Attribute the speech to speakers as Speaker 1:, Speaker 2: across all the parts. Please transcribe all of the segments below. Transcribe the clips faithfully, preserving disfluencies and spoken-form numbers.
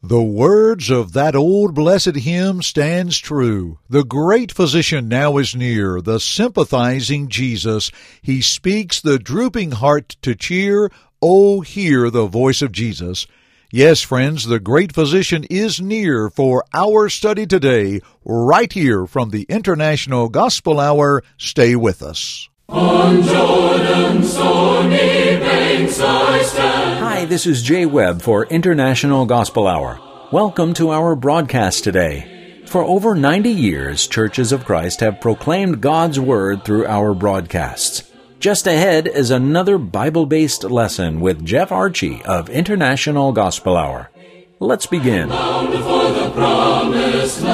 Speaker 1: The words of that old blessed hymn stands true. The great physician now is near, the sympathizing Jesus. He speaks the drooping heart to cheer. Oh, hear the voice of Jesus. Yes, friends, the great physician is near for our study today, right here from the International Gospel Hour. Stay with us.
Speaker 2: On Jordan's stormy banks I stand.
Speaker 3: Hi, this is Jay Webb for International Gospel Hour. Welcome to our broadcast today. For over ninety years, Churches of Christ have proclaimed God's Word through our broadcasts. Just ahead is another Bible-based lesson with Jeff Archie of International Gospel Hour. Let's begin.
Speaker 2: Bound for the promised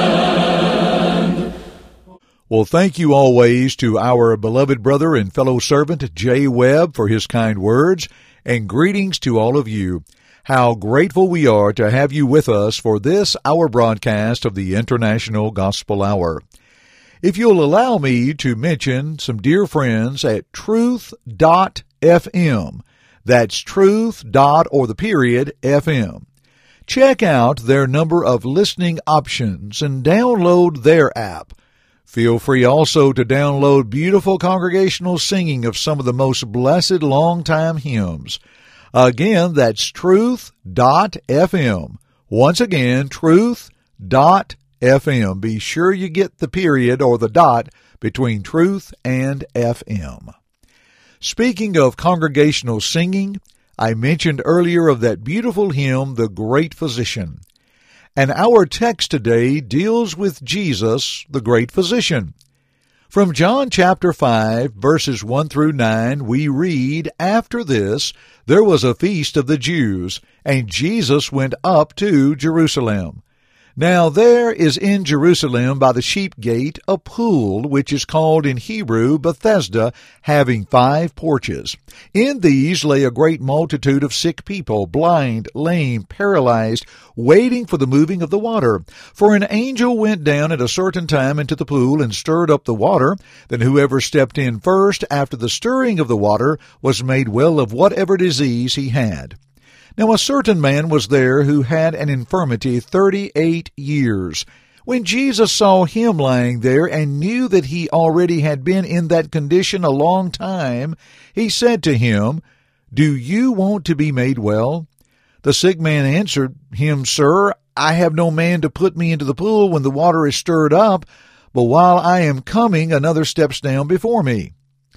Speaker 2: land.
Speaker 1: Well, thank you always to our beloved brother and fellow servant, Jay Webb, for his kind words, and greetings to all of you. How grateful we are to have you with us for this, our broadcast of the International Gospel Hour. If you'll allow me to mention some dear friends at truth dot f m, that's truth. or the period F M. Check out their number of listening options and download their app. Feel free also to download beautiful congregational singing of some of the most blessed long-time hymns. Again, that's truth dot f m. Once again, truth dot f m. Be sure you get the period or the dot between truth and F M. Speaking of congregational singing, I mentioned earlier of that beautiful hymn, The Great Physician. And our text today deals with Jesus, the great physician. From John chapter five, verses one through nine, we read, After this, there was a feast of the Jews, and Jesus went up to Jerusalem. Now there is in Jerusalem by the sheep gate a pool, which is called in Hebrew Bethesda, having five porches. In these lay a great multitude of sick people, blind, lame, paralyzed, waiting for the moving of the water. For an angel went down at a certain time into the pool and stirred up the water. Then whoever stepped in first after the stirring of the water was made well of whatever disease he had. Now a certain man was there who had an infirmity thirty-eight years. When Jesus saw him lying there and knew that he already had been in that condition a long time, he said to him, Do you want to be made well? The sick man answered him, Sir, I have no man to put me into the pool when the water is stirred up, but while I am coming, another steps down before me.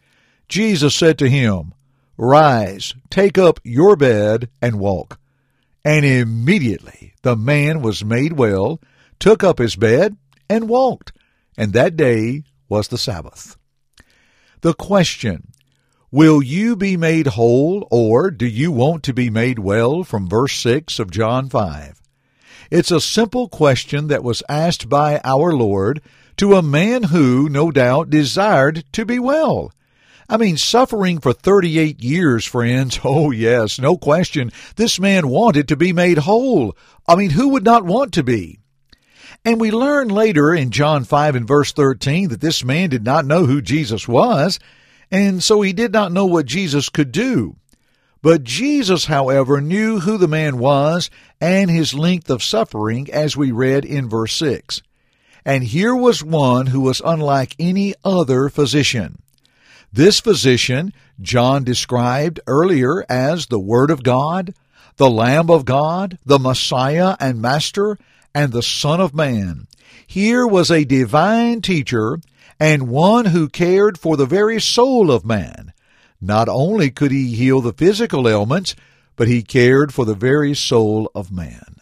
Speaker 1: Jesus said to him, Rise, take up your bed, and walk. And immediately the man was made well, took up his bed, and walked. And that day was the Sabbath. The question, will you be made whole, or do you want to be made well, from verse six of John five? It's a simple question that was asked by our Lord to a man who, no doubt, desired to be well. I mean, suffering for thirty-eight years, friends, oh yes, no question, this man wanted to be made whole. I mean, who would not want to be? And we learn later in John five and verse thirteen that this man did not know who Jesus was, and so he did not know what Jesus could do. But Jesus, however, knew who the man was and his length of suffering, as we read in verse six. And here was one who was unlike any other physician. This physician, John described earlier as the Word of God, the Lamb of God, the Messiah and Master, and the Son of Man. Here was a divine teacher and one who cared for the very soul of man. Not only could he heal the physical ailments, but he cared for the very soul of man.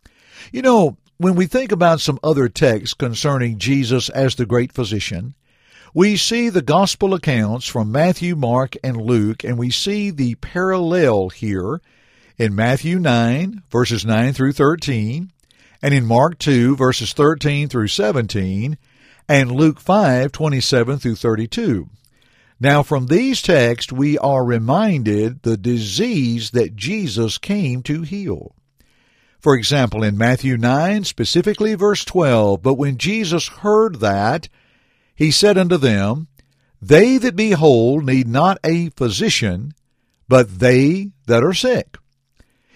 Speaker 1: You know, when we think about some other texts concerning Jesus as the great physician, we see the gospel accounts from Matthew, Mark, and Luke, and we see the parallel here in Matthew nine, verses nine through thirteen, and in Mark two, verses thirteen through seventeen, and Luke five, twenty-seven through thirty-two. Now, from these texts, we are reminded the disease that Jesus came to heal. For example, in Matthew nine, specifically verse twelve, But when Jesus heard that, he said unto them, They that be whole need not a physician, but they that are sick.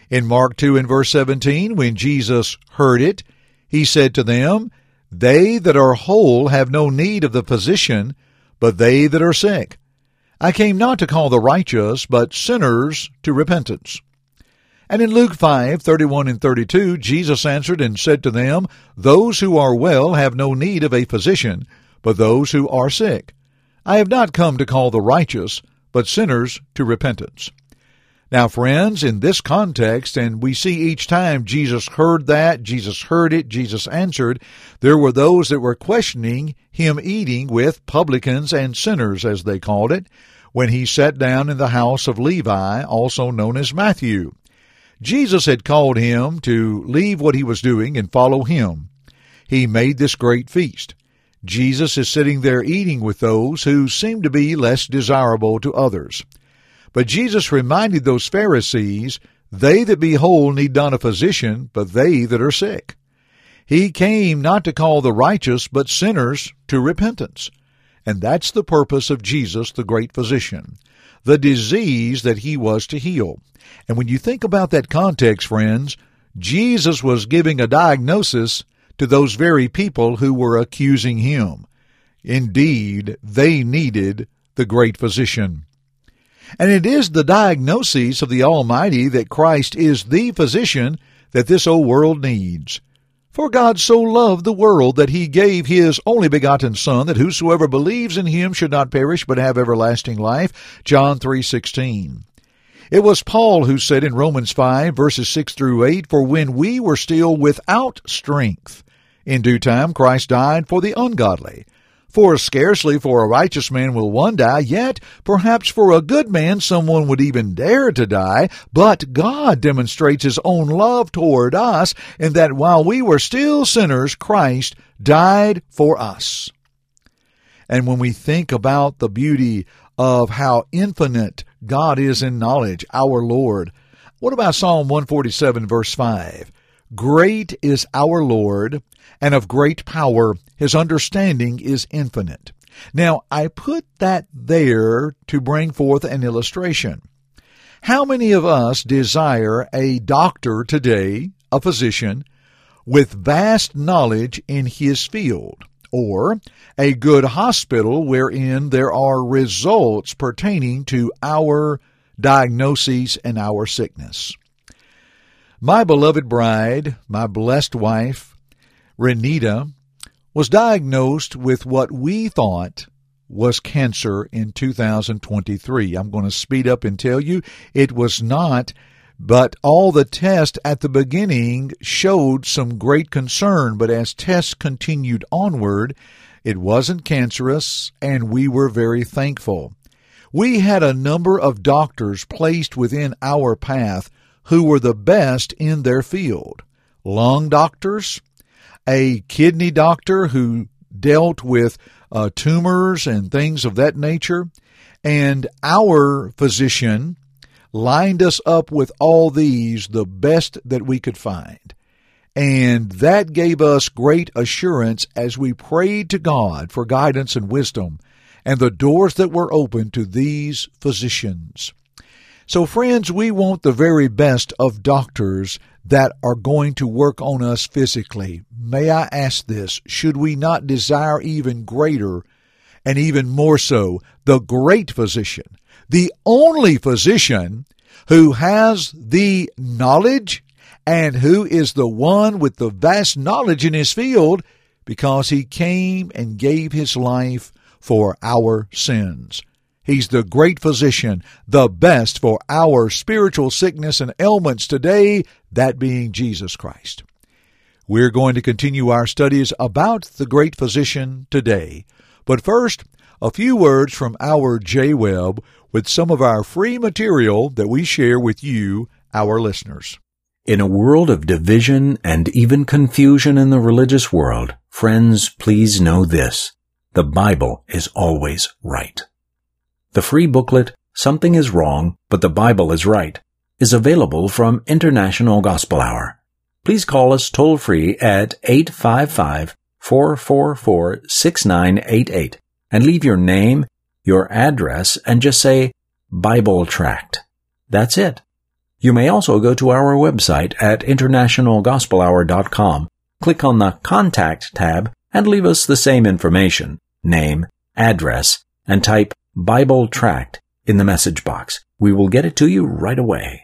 Speaker 1: In Mark two and verse seventeen, when Jesus heard it, he said to them, They that are whole have no need of the physician, but they that are sick. I came not to call the righteous, but sinners to repentance. And in Luke five, thirty-one and thirty-two, Jesus answered and said to them, Those who are well have no need of a physician, but those who are sick. I have not come to call the righteous, but sinners to repentance. Now, friends, in this context, and we see each time Jesus heard that, Jesus heard it, Jesus answered, there were those that were questioning him eating with publicans and sinners, as they called it, when he sat down in the house of Levi, also known as Matthew. Jesus had called him to leave what he was doing and follow him. He made this great feast. Jesus is sitting there eating with those who seem to be less desirable to others. But Jesus reminded those Pharisees, They that be whole need not a physician, but they that are sick. He came not to call the righteous, but sinners to repentance. And that's the purpose of Jesus, the great physician, the disease that he was to heal. And when you think about that context, friends, Jesus was giving a diagnosis to those very people who were accusing him. Indeed, they needed the great physician. And it is the diagnosis of the Almighty that Christ is the physician that this old world needs. For God so loved the world that he gave his only begotten Son, that whosoever believes in him should not perish but have everlasting life. John three sixteen. It was Paul who said in Romans five, verses six through eight, For when we were still without strength, in due time Christ died for the ungodly. For scarcely for a righteous man will one die, yet perhaps for a good man someone would even dare to die. But God demonstrates his own love toward us, in that while we were still sinners, Christ died for us. And when we think about the beauty of how infinite God is in knowledge, our Lord, what about Psalm one forty-seven, verse five? Great is our Lord, and of great power. His understanding is infinite. Now, I put that there to bring forth an illustration. How many of us desire a doctor today, a physician, with vast knowledge in his field, or a good hospital wherein there are results pertaining to our diagnoses and our sickness? My beloved bride, my blessed wife, Renita, was diagnosed with what we thought was cancer in two thousand twenty-three. I'm going to speed up and tell you it was not, but all the tests at the beginning showed some great concern. But as tests continued onward, it wasn't cancerous, and we were very thankful. We had a number of doctors placed within our path who were the best in their field. Lung doctors, a kidney doctor who dealt with uh, tumors and things of that nature, and our physician lined us up with all these, the best that we could find. And that gave us great assurance as we prayed to God for guidance and wisdom, and the doors that were open to these physicians. So, friends, we want the very best of doctors that are going to work on us physically. May I ask this, should we not desire even greater and even more so the great physician, the only physician who has the knowledge and who is the one with the vast knowledge in his field, because he came and gave his life for our sins? He's the great physician, the best for our spiritual sickness and ailments today, that being Jesus Christ. We're going to continue our studies about the great physician today. But first, a few words from our J Webb with some of our free material that we share with you, our listeners.
Speaker 3: In a world of division and even confusion in the religious world, friends, please know this: the Bible is always right. The free booklet, Something is Wrong, but the Bible is Right, is available from International Gospel Hour. Please call us toll-free at eight five five, four four four, six nine eight eight and leave your name, your address, and just say Bible Tract. That's it. You may also go to our website at international gospel hour dot com, click on the Contact tab, and leave us the same information, name, address, and type Bible Tract in the message box. We will get it to you right away.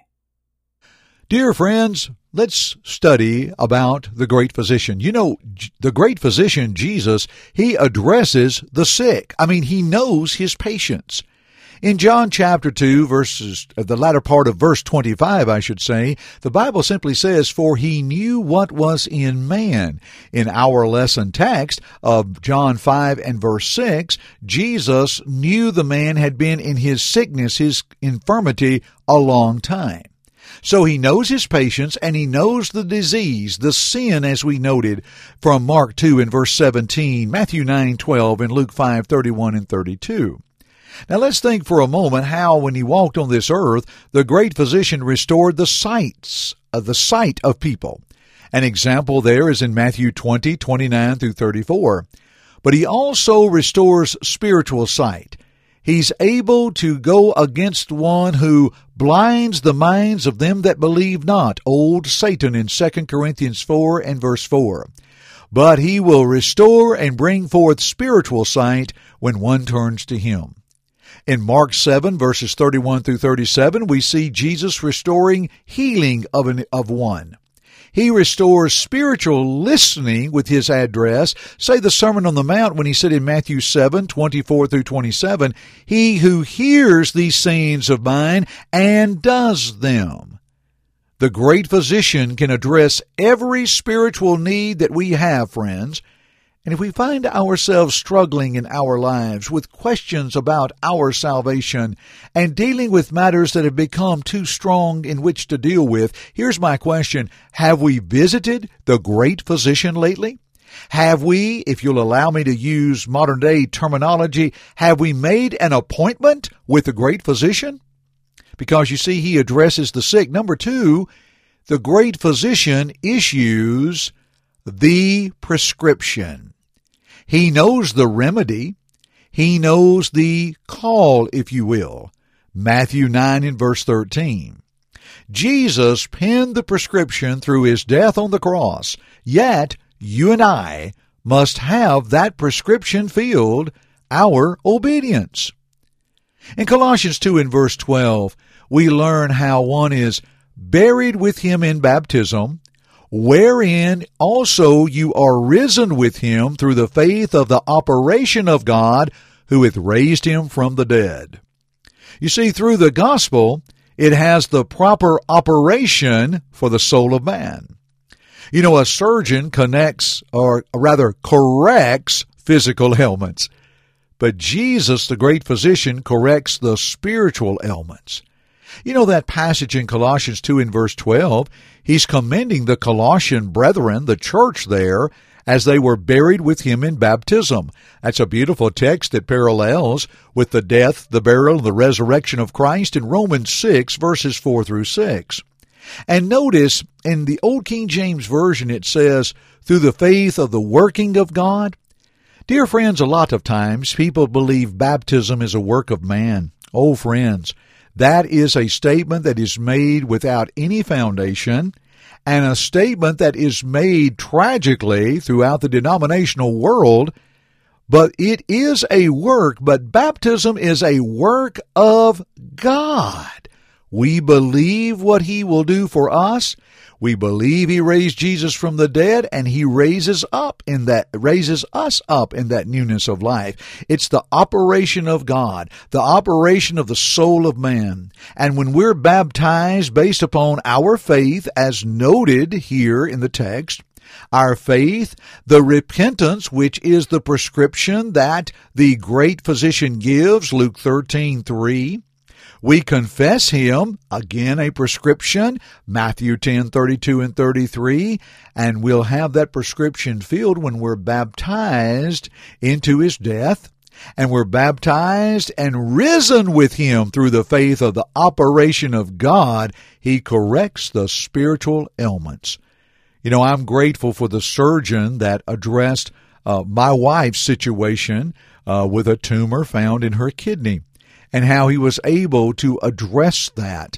Speaker 1: Dear friends, let's study about the great physician. You know, the great physician, Jesus, he addresses the sick. I mean, he knows his patients. In John chapter two, verses, the latter part of verse twenty-five, I should say, the Bible simply says, "For he knew what was in man." In our lesson text of John five and verse six, Jesus knew the man had been in his sickness, his infirmity, a long time. So he knows his patients, and he knows the disease, the sin, as we noted from Mark two and verse seventeen, Matthew nine twelve, and Luke five thirty-one and thirty-two. Now let's think for a moment how, when he walked on this earth, the great physician restored the sights, uh, the sight of people. An example there is in Matthew twenty, twenty-nine through thirty-four. But he also restores spiritual sight. He's able to go against one who blinds the minds of them that believe not, old Satan in Second Corinthians four and verse four. But he will restore and bring forth spiritual sight when one turns to him. In Mark seven, verses thirty-one through thirty-seven, we see Jesus restoring healing of, an, of one. He restores spiritual listening with his address. Say the Sermon on the Mount when he said in Matthew seven, twenty-four through twenty-seven, "He who hears these sayings of mine and does them." The great physician can address every spiritual need that we have, friends. And if we find ourselves struggling in our lives with questions about our salvation and dealing with matters that have become too strong in which to deal with, here's my question. Have we visited the great physician lately? Have we, if you'll allow me to use modern-day terminology, have we made an appointment with the great physician? Because, you see, he addresses the sick. Number two, the great physician issues the prescription. He knows the remedy. He knows the call, if you will. Matthew nine and verse thirteen. Jesus penned the prescription through his death on the cross, yet you and I must have that prescription filled, our obedience. In Colossians two and verse twelve, we learn how one is buried with him in baptism, wherein also you are risen with him through the faith of the operation of God, who hath raised him from the dead. You see, through the gospel, it has the proper operation for the soul of man. You know, a surgeon connects, or rather corrects, physical ailments. But Jesus, the great physician, corrects the spiritual ailments. You know that passage in Colossians two and verse twelve, he's commending the Colossian brethren, the church there, as they were buried with him in baptism. That's a beautiful text that parallels with the death, the burial, and the resurrection of Christ in Romans six, verses four through six. And notice, in the Old King James Version, it says, through the faith of the working of God. Dear friends, a lot of times people believe baptism is a work of man. Oh, friends, that is a statement that is made without any foundation, and a statement that is made tragically throughout the denominational world. But it is a work, but baptism is a work of God. We believe what he will do for us. We believe he raised Jesus from the dead, and he raises up in that raises us up in that newness of life. It's the operation of God, the operation of the soul of man. And when we're baptized based upon our faith, as noted here in the text, our faith, the repentance, which is the prescription that the great physician gives, Luke thirteen three. We confess him, again a prescription, Matthew ten thirty-two and thirty-three, and we'll have that prescription filled when we're baptized into his death, and we're baptized and risen with him through the faith of the operation of God. He corrects the spiritual ailments. You know, I'm grateful for the surgeon that addressed uh, my wife's situation uh, with a tumor found in her kidney, and how he was able to address that.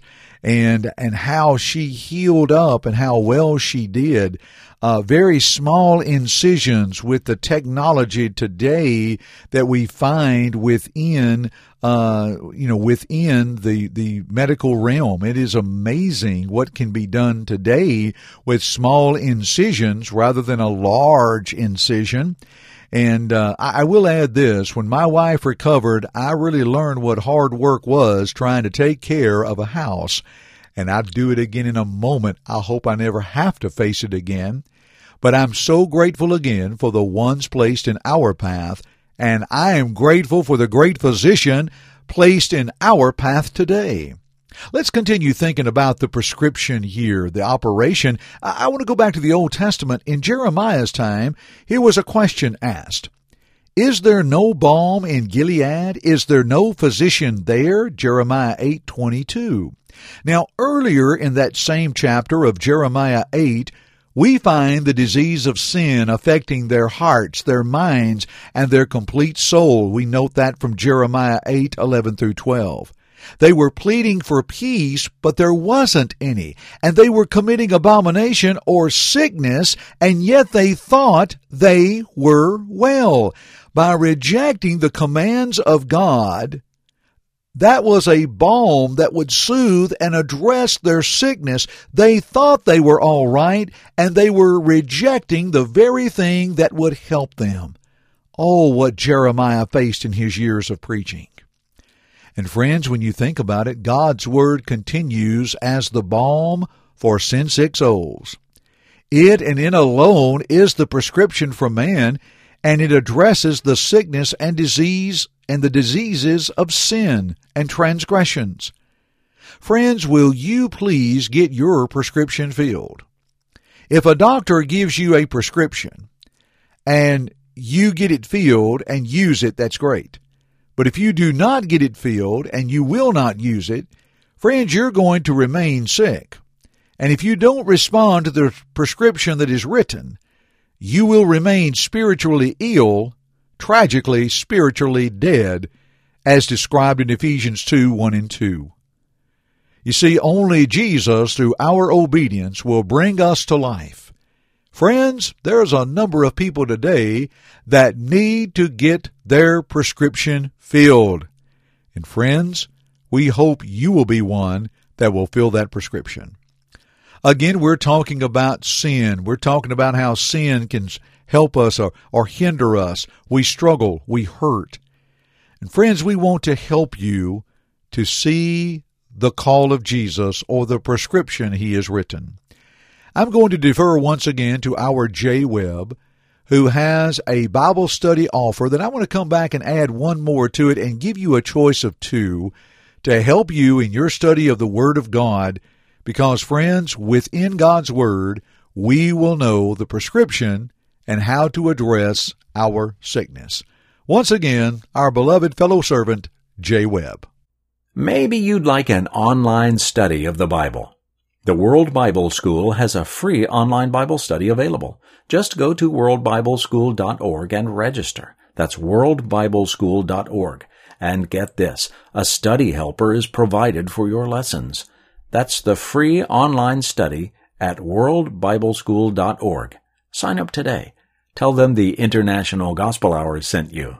Speaker 1: and and how she healed up and how well she did. Uh, very small incisions with the technology today that we find within, uh, you know, within the, the medical realm. It is amazing what can be done today with small incisions rather than a large incision. And uh, I, I will add this. When my wife recovered, I really learned what hard work was trying to take care of a house. And I'd do it again in a moment. I hope I never have to face it again. But I'm so grateful again for the ones placed in our path, and I am grateful for the great physician placed in our path today. Let's continue thinking about the prescription here, the operation. I want to go back to the Old Testament. In Jeremiah's time, here was a question asked. Is there no balm in Gilead? Is there no physician there? Jeremiah eight twenty-two. Now, earlier in that same chapter of Jeremiah eight, we find the disease of sin affecting their hearts, their minds, and their complete soul. We note that from Jeremiah eight eleven through twelve. They were pleading for peace, but there wasn't any, and they were committing abomination or sickness, and yet they thought they were well. By rejecting the commands of God, that was a balm that would soothe and address their sickness. They thought they were all right, and they were rejecting the very thing that would help them. Oh, what Jeremiah faced in his years of preaching. And friends, when you think about it, God's Word continues as the balm for sin-sick souls. It and it alone is the prescription for man, and it addresses the sickness and disease and the diseases of sin and transgressions. Friends, will you please get your prescription filled? If a doctor gives you a prescription and you get it filled and use it, that's great. But if you do not get it filled and you will not use it, friends, you're going to remain sick. And if you don't respond to the prescription that is written, you will remain spiritually ill, tragically spiritually dead, as described in Ephesians two, one and two. You see, only Jesus, through our obedience, will bring us to life. Friends, there's a number of people today that need to get their prescription filled. And friends, we hope you will be one that will fill that prescription. Again, we're talking about sin. We're talking about how sin can help us or, or hinder us. We struggle. We hurt. And friends, we want to help you to see the call of Jesus or the prescription he has written. I'm going to defer once again to our Jay Webb, who has a Bible study offer that I want to come back and add one more to it and give you a choice of two to help you in your study of the Word of God. Because, friends, within God's Word, we will know the prescription and how to address our sickness. Once again, our beloved fellow servant, Jay Webb.
Speaker 3: Maybe you'd like an online study of the Bible. The World Bible School has a free online Bible study available. Just go to world bible school dot org and register. That's world bible school dot org. And get this, a study helper is provided for your lessons. That's the free online study at world bible school dot org. Sign up today. Tell them the International Gospel Hour sent you.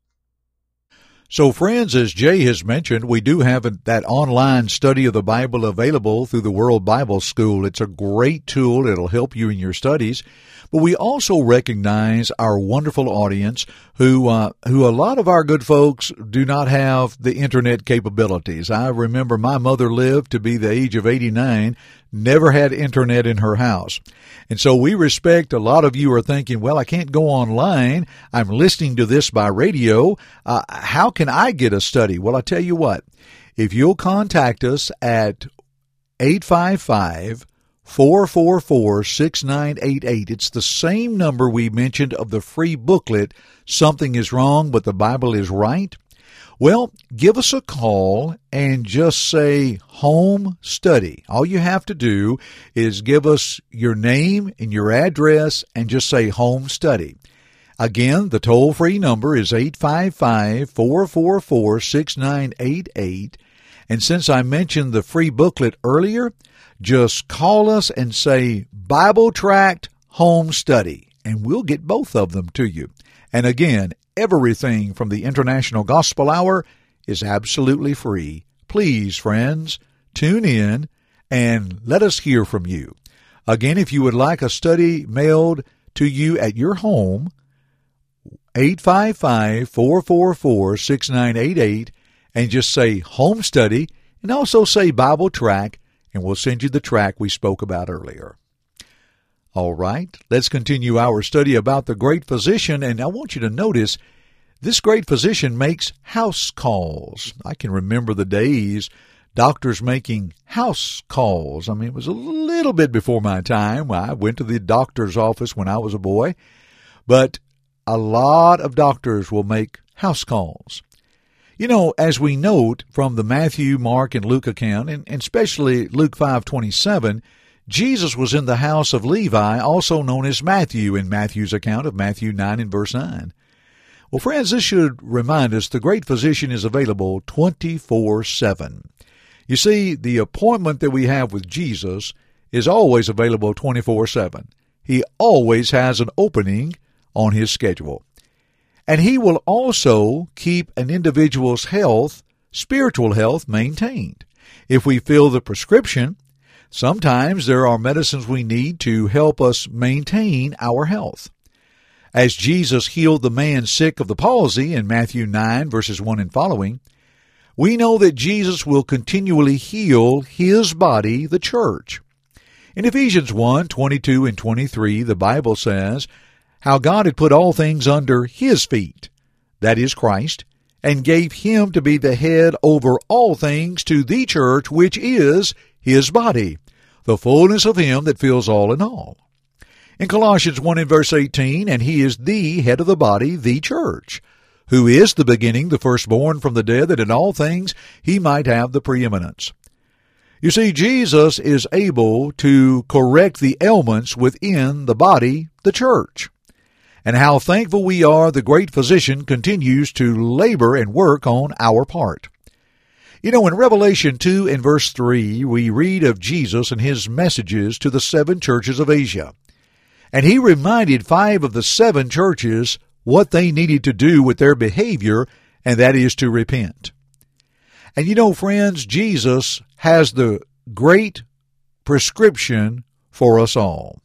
Speaker 1: So, friends, as Jay has mentioned, we do have that online study of the Bible available through the World Bible School. It's a great tool. It'll help you in your studies. But we also recognize our wonderful audience who, uh, who a lot of our good folks do not have the internet capabilities. I remember my mother lived to be the age of eighty-nine, never had internet in her house. And so we respect a lot of you are thinking, well, I can't go online. I'm listening to this by radio. Uh, how can I get a study? Well, I tell you what, if you'll contact us at eight five five, four four four, six nine eight eight. It's the same number we mentioned of the free booklet, Something is Wrong, but the Bible is Right. Well, give us a call and just say home study. All you have to do is give us your name and your address and just say home study. Again, the toll-free number is eight five five, four four four, six nine eight eight. And since I mentioned the free booklet earlier, just call us and say Bible Tract Home Study, and we'll get both of them to you. And again, everything from the International Gospel Hour is absolutely free. Please, friends, tune in and let us hear from you. Again, if you would like a study mailed to you at your home, eight five five, four four four, six nine eight eight, and just say Home Study, and also say Bible Tract, and we'll send you the tract we spoke about earlier. All right, let's continue our study about the great physician, and I want you to notice this great physician makes house calls. I can remember the days doctors making house calls. I mean, it was a little bit before my time. I went to the doctor's office when I was a boy, but a lot of doctors will make house calls. You know, as we note from the Matthew, Mark, and Luke account, and especially Luke five twenty-seven, Jesus was in the house of Levi, also known as Matthew, in Matthew's account of Matthew nine and verse nine. Well, friends, this should remind us the great physician is available twenty-four seven. You see, the appointment that we have with Jesus is always available twenty-four seven. He always has an opening on his schedule. And he will also keep an individual's health, spiritual health, maintained. If we fill the prescription, sometimes there are medicines we need to help us maintain our health. As Jesus healed the man sick of the palsy in Matthew nine, verses one and following, we know that Jesus will continually heal his body, the church. In Ephesians one, twenty-two and twenty-three, the Bible says how God had put all things under his feet, that is Christ, and gave him to be the head over all things to the church, which is his body, the fullness of him that fills all in all. In Colossians one and verse eighteen, and he is the head of the body, the church, who is the beginning, the firstborn from the dead, that in all things he might have the preeminence. You see, Jesus is able to correct the ailments within the body, the church. And how thankful we are the great physician continues to labor and work on our part. You know, in Revelation two and verse three, we read of Jesus and his messages to the seven churches of Asia. And he reminded five of the seven churches what they needed to do with their behavior, and that is to repent. And you know, friends, Jesus has the great prescription for us all.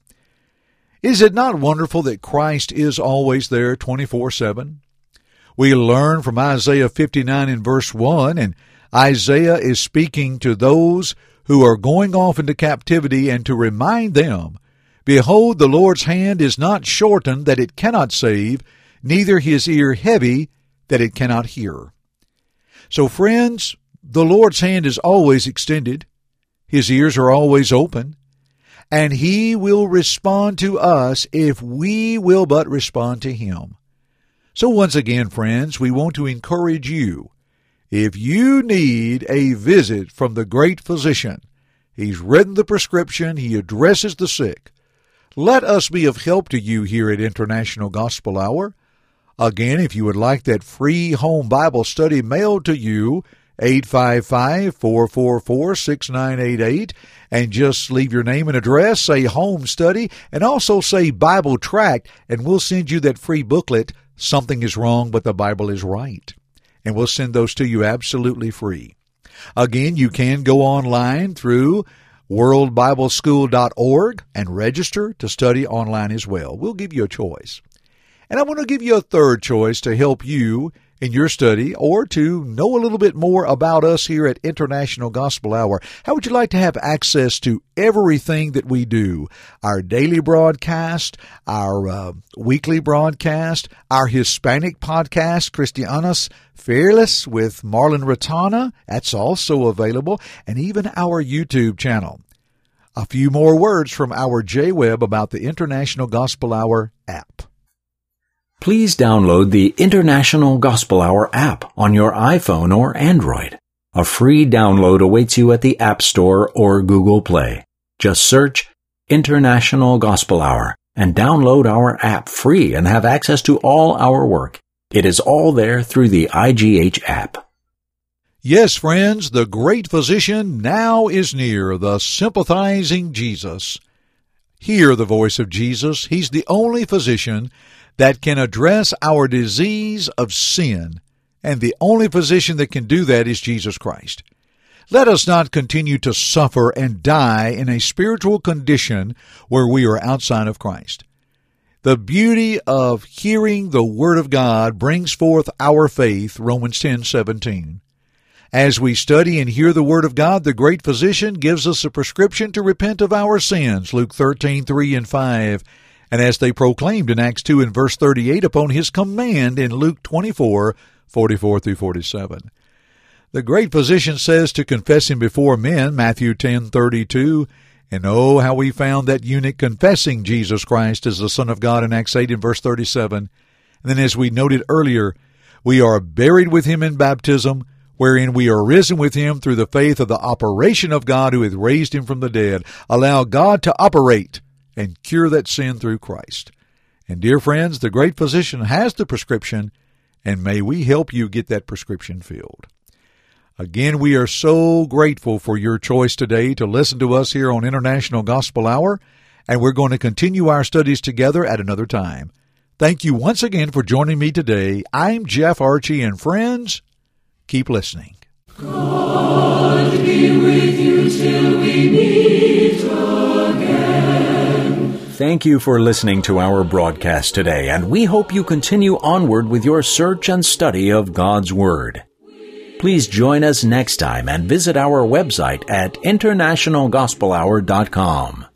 Speaker 1: Is it not wonderful that Christ is always there twenty-four seven? We learn from Isaiah fifty-nine and verse one, and Isaiah is speaking to those who are going off into captivity and to remind them, behold, the Lord's hand is not shortened that it cannot save, neither his ear heavy that it cannot hear. So, friends, the Lord's hand is always extended. His ears are always open. And he will respond to us if we will but respond to him. So once again, friends, we want to encourage you. If you need a visit from the great physician, he's written the prescription, he addresses the sick. Let us be of help to you here at International Gospel Hour. Again, if you would like that free home Bible study mailed to you, eight five five, four four four, six nine eight eight, and just leave your name and address, say Home Study, and also say Bible Tract, and we'll send you that free booklet, Something is Wrong but the Bible is Right. And we'll send those to you absolutely free. Again, you can go online through world bible school dot org and register to study online as well. We'll give you a choice. And I want to give you a third choice to help you in your study or to know a little bit more about us here at International Gospel Hour. How would you like to have access to everything that we do? Our daily broadcast, our uh, weekly broadcast, our Hispanic podcast, Christianas Fearless with Marlon Ratana, that's also available, and even our YouTube channel. A few more words from our J Webb about the International Gospel Hour app.
Speaker 3: Please download the International Gospel Hour app on your iPhone or Android. A free download awaits you at the App Store or Google Play. Just search International Gospel Hour and download our app free and have access to all our work. It is all there through the I G H app.
Speaker 1: Yes, friends, the great physician now is near, the sympathizing Jesus. Hear the voice of Jesus. He's the only physician that can address our disease of sin, and the only physician that can do that is Jesus Christ. Let us not continue to suffer and die in a spiritual condition where we are outside of Christ. The beauty of hearing the Word of God brings forth our faith, Romans ten seventeen. As we study and hear the Word of God, the great physician gives us a prescription to repent of our sins, Luke thirteen three and five, and as they proclaimed in Acts two and verse thirty-eight upon his command in Luke twenty-four forty-four through forty-seven. The great physician says to confess him before men, Matthew ten thirty-two, and oh, how we found that eunuch confessing Jesus Christ as the Son of God in Acts eight and verse thirty-seven. And then as we noted earlier, we are buried with him in baptism, wherein we are risen with him through the faith of the operation of God who hath raised him from the dead. Allow God to operate and cure that sin through Christ. And dear friends, the great physician has the prescription, and may we help you get that prescription filled. Again, we are so grateful for your choice today to listen to us here on International Gospel Hour, and we're going to continue our studies together at another time. Thank you once again for joining me today. I'm Jeff Archie, and friends, keep listening.
Speaker 2: God be with you till we meet again.
Speaker 3: Thank you for listening to our broadcast today, and we hope you continue onward with your search and study of God's Word. Please join us next time and visit our website at international gospel hour dot com.